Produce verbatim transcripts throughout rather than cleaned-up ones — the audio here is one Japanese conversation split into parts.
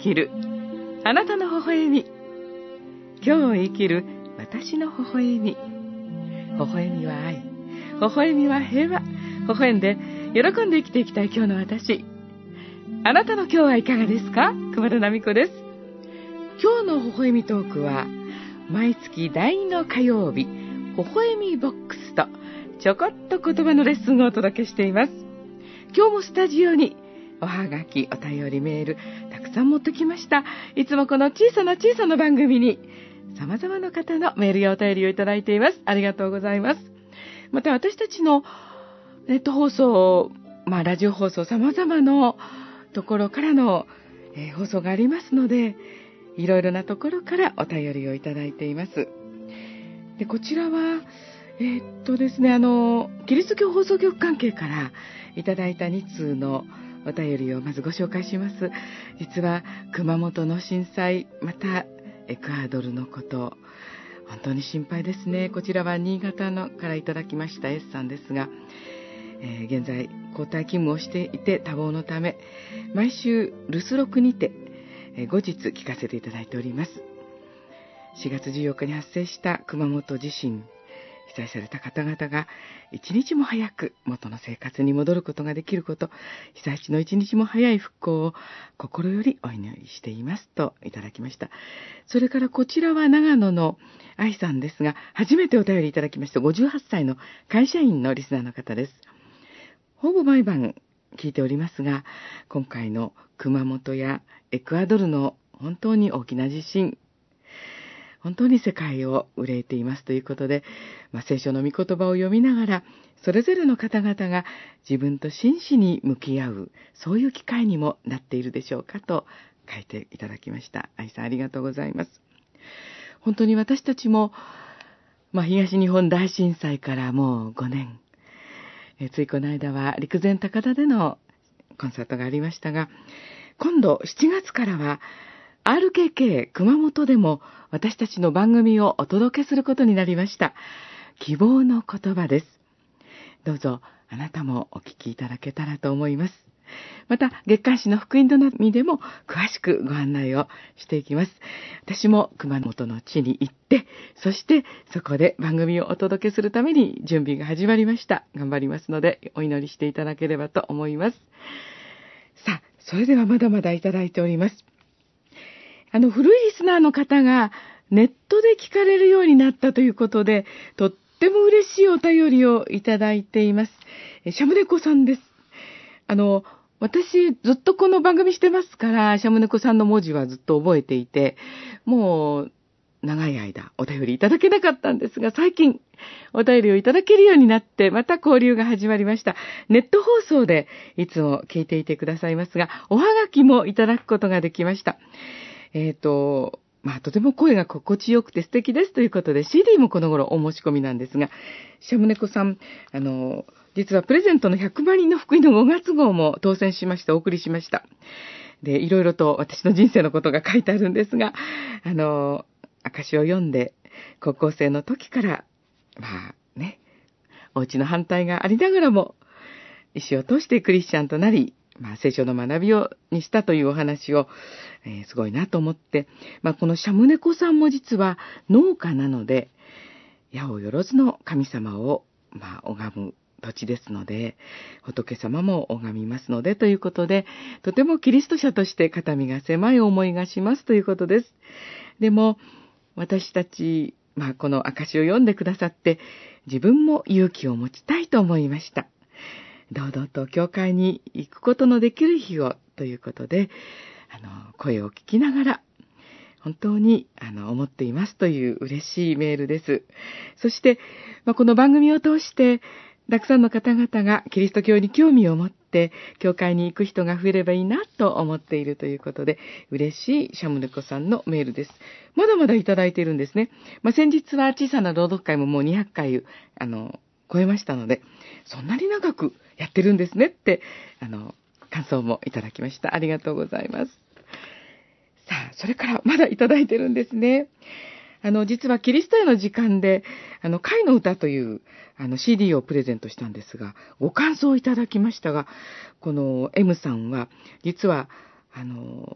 きるあなたの微笑み、今日を生きる私の微笑み。微笑みは愛、微笑みは平和。微笑んで喜んで生きていきたい今日の私。あなたの今日はいかがですか？熊田奈美子です。今日の微笑みトークは毎月だいにの火曜日、微笑みボックスとちょこっと言葉のレッスンをお届けしています。今日もスタジオにおはがき、お便り、メールたくさん持ってきました。いつもこの小さな小さな番組に様々な方のメールやお便りをいただいています。ありがとうございます。また私たちのネット放送、まあラジオ放送様々なところからの、えー、放送がありますので、いろいろなところからお便りをいただいています。で、こちらはえー、っとですね、あのキリスト教放送局関係からいただいたにつうのお便りをまずご紹介します。実は熊本の震災、またエクアドルのこと、本当に心配ですね。こちらは新潟のからいただきました S さんですが、えー、現在交代勤務をしていて多忙のため、毎週留守録にて、えー、後日聞かせていただいております。しがつじゅうよっかに発生した熊本地震、被災された方々が一日も早く元の生活に戻ることができること、被災地の一日も早い復興を心よりお祈りしていますといただきました。それからこちらは長野の愛さんですが、初めてお便りいただきました。ごじゅうはっさいの会社員のリスナーの方です。ほぼ毎晩聞いておりますが、今回の熊本やエクアドルの本当に大きな地震、本当に世界を憂えていますということで、まあ、聖書の御言葉を読みながら、それぞれの方々が自分と真摯に向き合う、そういう機会にもなっているでしょうかと書いていただきました。愛さん、ありがとうございます。本当に私たちも、まあ、東日本大震災からもうごねん、えついこの間は陸前高田でのコンサートがありましたが、今度しちがつからはアールケーケー 熊本でも私たちの番組をお届けすることになりました。希望の言葉です。どうぞあなたもお聞きいただけたらと思います。また月刊誌の福音の波でも詳しくご案内をしていきます。私も熊本の地に行って、そしてそこで番組をお届けするために準備が始まりました。頑張りますのでお祈りしていただければと思います。さあ、それではまだまだいただいております。あの古いリスナーの方がネットで聞かれるようになったということで、とっても嬉しいお便りをいただいています。シャムネコさんです。あの私ずっとこの番組してますから、シャムネコさんの文字はずっと覚えていて、もう長い間お便りいただけなかったんですが、最近お便りをいただけるようになって、また交流が始まりました。ネット放送でいつも聞いていてくださいますが、おはがきもいただくことができました。えっと、まあ、とても声が心地よくて素敵ですということで、シーディー もこの頃お申し込みなんですが、シャムネコさん、あの、実はプレゼントのひゃくまんにんの福音のごがつ号も当選しました、お送りしました。で、いろいろと私の人生のことが書いてあるんですが、あの、証を読んで、高校生の時から、まあね、お家の反対がありながらも、意思を通してクリスチャンとなり、まあ、聖書の学びをにしたというお話を、えー、すごいなと思って、まあ、このシャムネコさんも実は農家なので、八百万の神様を、まあ、拝む土地ですので、仏様も拝みますのでということで、とてもキリスト者として肩身が狭い思いがしますということです。でも私たち、まあ、この証を読んでくださって、自分も勇気を持ちたいと思いました。堂々と教会に行くことのできる日をということで、あの声を聞きながら本当にあの思っていますという嬉しいメールです。そして、まあ、この番組を通してたくさんの方々がキリスト教に興味を持って教会に行く人が増えればいいなと思っているということで、嬉しいシャムネコさんのメールです。まだまだいただいているんですね。まあ、先日は小さな朗読会ももうにひゃっかいあの超えましたので、そんなに長くやってるんですねってあの感想もいただきました。ありがとうございます。さあ、それからまだいただいてるんですね。あの実はキリストへの時間であの会の歌というあの シーディー をプレゼントしたんですが、ご感想をいただきましたが、この M さんは実はあの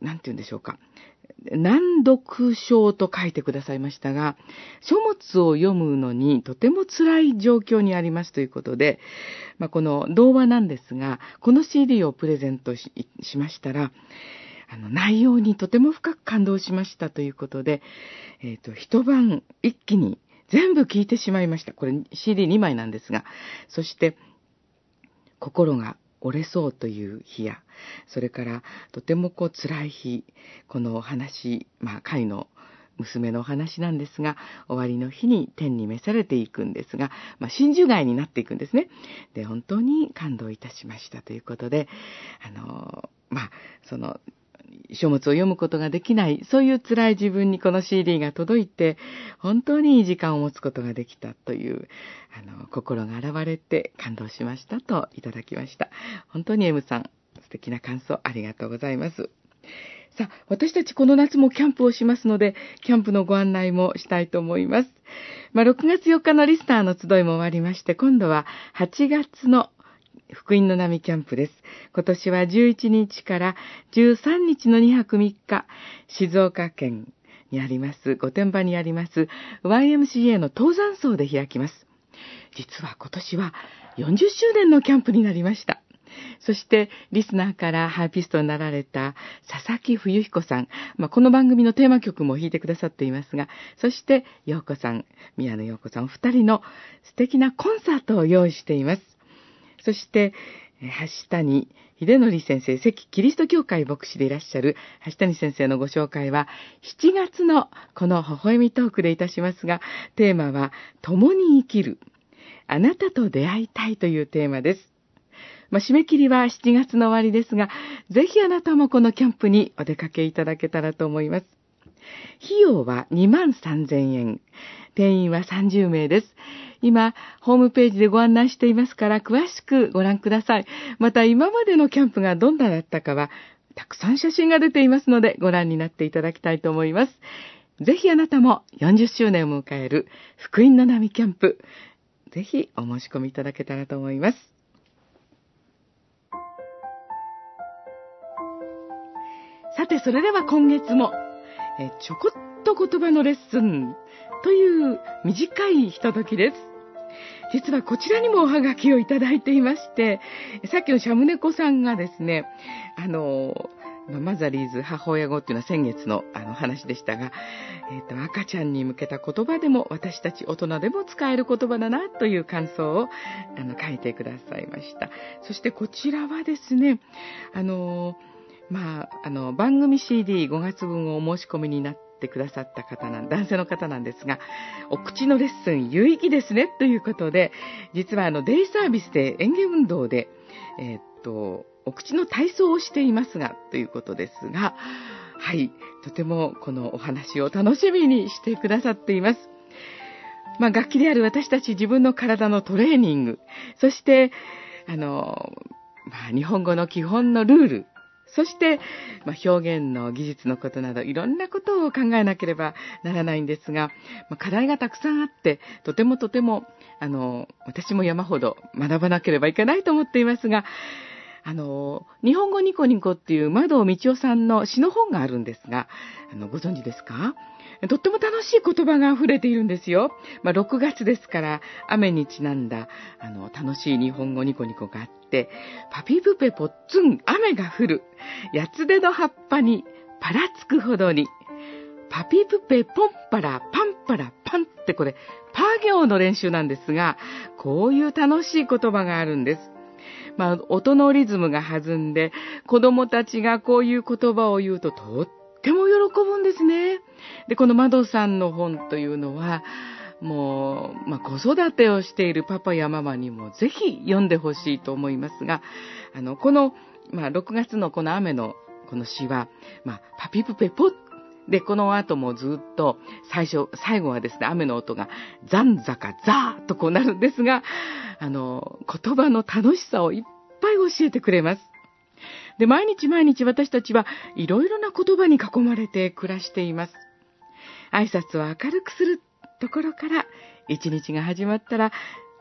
なんて言うんでしょうか。難読症と書いてくださいましたが、書物を読むのにとても辛い状況にありますということで、まあ、この童話なんですが、この シーディー をプレゼント し, しましたら、あの内容にとても深く感動しましたということで、えっと、一晩一気に全部聞いてしまいました。これ シーディーに 枚なんですが、そして心が折れそうという日や、それからとてもこう辛い日、このお話、まあ会の娘のお話なんですが、終わりの日に天に召されていくんですが、まあ、真珠貝になっていくんですね。で、本当に感動いたしましたということで、あの、まあ、その、書物を読むことができない、そういう辛い自分にこの シーディー が届いて、本当にいい時間を持つことができたという、あの、心が現れて感動しましたといただきました。本当に M さん、素敵な感想ありがとうございます。さあ、私たちこの夏もキャンプをしますので、キャンプのご案内もしたいと思います。まあ、ろくがつよっかのリスターの集いも終わりまして、今度ははちがつの福音の波キャンプです。今年はじゅういちにちからじゅうさんにちのにはくみっか、静岡県にあります、御殿場にあります ワイエムシーエー の登山荘で開きます。実は今年はよんじゅっしゅうねんのキャンプになりました。そして、リスナーからハーピストになられた佐々木冬彦さん、まあ、この番組のテーマ曲も弾いてくださっていますが、そして、陽子さん、宮野陽子さんお二人の素敵なコンサートを用意しています。そして、橋谷秀則先生、関キリスト教会牧師でいらっしゃる橋谷先生のご紹介は、しちがつのこの微笑みトークでいたしますが、テーマは、共に生きる。あなたと出会いたいというテーマです。まあ、締め切りはしちがつの終わりですが、ぜひあなたもこのキャンプにお出かけいただけたらと思います。費用はにまんさんぜんえん。定員はさんじゅうめいです。今、ホームページでご案内していますから、詳しくご覧ください。また、今までのキャンプがどんなだったかは、たくさん写真が出ていますので、ご覧になっていただきたいと思います。ぜひあなたもよんじゅっしゅうねんを迎える福音の波キャンプ、ぜひお申し込みいただけたらと思います。さて、それでは今月も、えちょこっと言葉のレッスンという短いひとときです。実はこちらにもおはがきをいただいていまして、さっきのシャムネコさんがですね、あの、マザリーズ母親語っていうのは先月のあの話でしたが、えっと、赤ちゃんに向けた言葉でも私たち大人でも使える言葉だなという感想をあの書いてくださいました。そしてこちらはですね、あの、まあ、あの、番組 シーディーご 月分をお申し込みになってくださった方なん、男性の方なんですが、お口のレッスン有意義ですね、ということで、実はあの、デイサービスで園芸運動で、えー、っと、お口の体操をしていますが、ということですが、はい、とてもこのお話を楽しみにしてくださっています。まあ、楽器である私たち自分の体のトレーニング、そして、あの、まあ、日本語の基本のルール、そして、まあ、表現の技術のことなど、いろんなことを考えなければならないんですが、まあ、課題がたくさんあって、とてもとても、あの、私も山ほど学ばなければいけないと思っていますが、あの、日本語ニコニコっていう窓尾道夫さんの詩の本があるんですが、あの、ご存知ですか？とっても楽しい言葉が溢れているんですよ。まあ、ろくがつですから、雨にちなんだ、あの、楽しい日本語ニコニコがあって、パピプペポッツン、雨が降る。八つ手の葉っぱにパラつくほどに。パピプペポンパラパンパラパンってこれ、パ行の練習なんですが、こういう楽しい言葉があるんです。まあ、音のリズムが弾んで、子供たちがこういう言葉を言うととっても喜ぶんですね。で、この窓さんの本というのは、もう、まあ、子育てをしているパパやママにもぜひ読んでほしいと思いますが、あの、この、まあ、ろくがつのこの雨のこの詩は、まあ、パピプペポッで、この後もずっと最初、最後はですね、雨の音がザンザカザーとこうなるんですが、あの、言葉の楽しさをいっぱい教えてくれます。で、毎日毎日私たちはいろいろな言葉に囲まれて暮らしています。挨拶を明るくするところから、一日が始まったら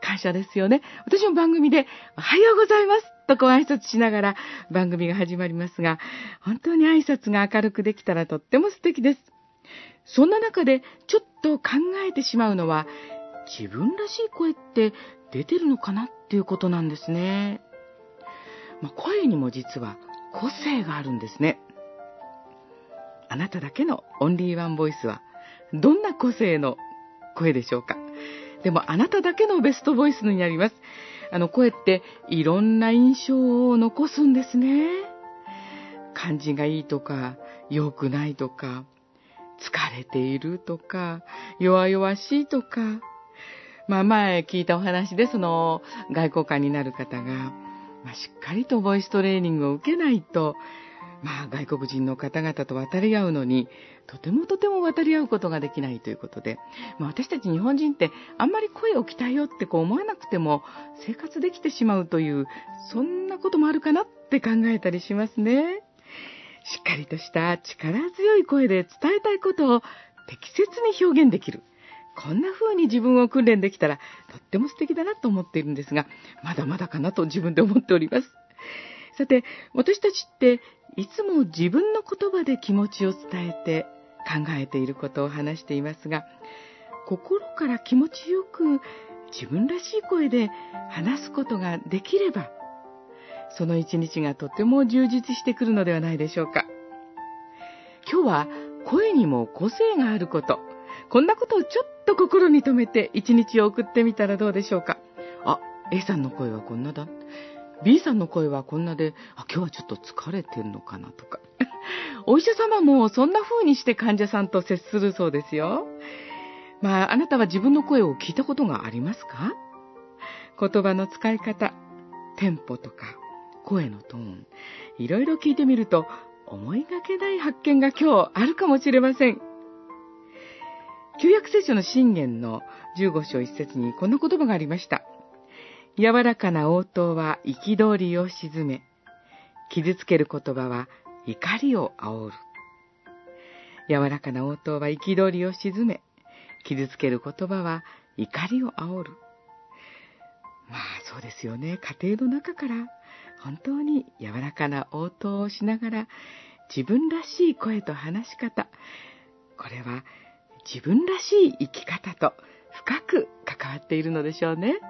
感謝ですよね。私も番組でおはようございますとこう挨拶しながら番組が始まりますが、本当に挨拶が明るくできたらとっても素敵です。そんな中でちょっと考えてしまうのは、自分らしい声って出てるのかなっていうことなんですね。まあ、声にも実は個性があるんですね。あなただけのオンリーワンボイスはどんな個性の声でしょうか。でもあなただけのベストボイスになります。あの声っていろんな印象を残すんですね。感じがいいとか良くないとか、疲れているとか弱々しいとか、まあ前聞いたお話で、その外交官になる方が、まあ、しっかりとボイストレーニングを受けないと、まあ外国人の方々と渡り合うのにとてもとても渡り合うことができないということで、まあ、私たち日本人ってあんまり声を鍛えようってこう思わなくても生活できてしまうという、そんなこともあるかなって考えたりしますね。しっかりとした力強い声で伝えたいことを適切に表現できる、こんな風に自分を訓練できたらとっても素敵だなと思っているんですが、まだまだかなと自分で思っております。さて、私たちっていつも自分の言葉で気持ちを伝えて考えていることを話していますが、心から気持ちよく自分らしい声で話すことができれば、その一日がとても充実してくるのではないでしょうか。今日は声にも個性があること、こんなことをちょっと心に留めて一日を送ってみたらどうでしょうか。あ、A さんの声はこんなだ、B さんの声はこんなで、あ、今日はちょっと疲れてんのかなとか。お医者様もそんな風にして患者さんと接するそうですよ。まあ、あなたは自分の声を聞いたことがありますか？言葉の使い方、テンポとか声のトーン、いろいろ聞いてみると思いがけない発見が今日あるかもしれません。旧約聖書の箴言のじゅうご章いち節にこんな言葉がありました。柔らかな応答は憤りを鎮め、傷つける言葉は怒りを煽る。柔らかな応答は憤りを鎮め、傷つける言葉は怒りを煽る。まあそうですよね。家庭の中から本当に柔らかな応答をしながら、自分らしい声と話し方、これは自分らしい生き方と深く関わっているのでしょうね。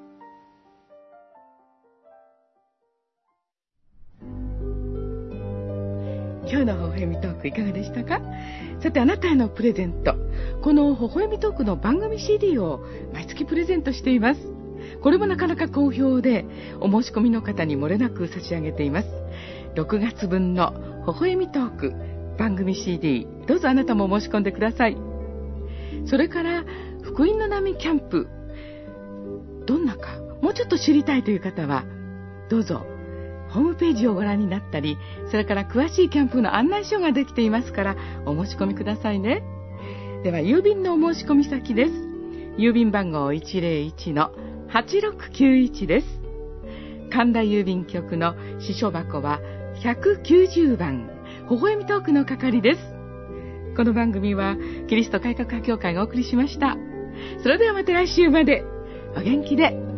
今日の微笑みトークいかがでしたか？さて、あなたへのプレゼント、この微笑みトークの番組 シーディー を毎月プレゼントしています。これもなかなか好評で、お申し込みの方に漏れなく差し上げています。ろくがつぶんの微笑みトーク番組 シーディー、どうぞあなたも申し込んでください。それから福音の波キャンプ、どんなかもうちょっと知りたいという方はどうぞホームページをご覧になったり、それから詳しいキャンプの案内書ができていますからお申し込みくださいね。では郵便のお申し込み先です。郵便番号 いちまるいちのはちろくきゅういち です。神田郵便局の支所箱はひゃくきゅうじゅうばん、微笑みトークの係です。この番組はキリスト改革派教会がお送りしました。それではまた来週までお元気で。